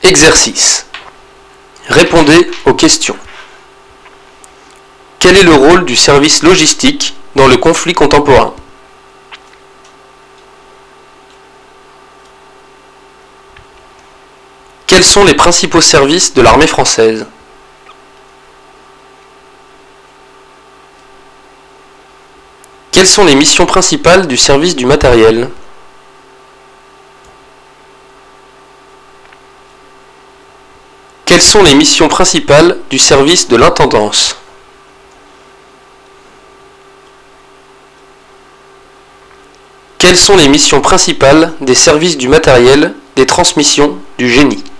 Exercice. Répondez aux questions. Quel est le rôle du service logistique dans le conflit contemporain? Quels sont les principaux services de l'armée française? Quelles sont les missions principales du service du matériel? Quelles sont les missions principales du service de l'intendance? Quelles sont les missions principales des services du matériel, des transmissions, du génie?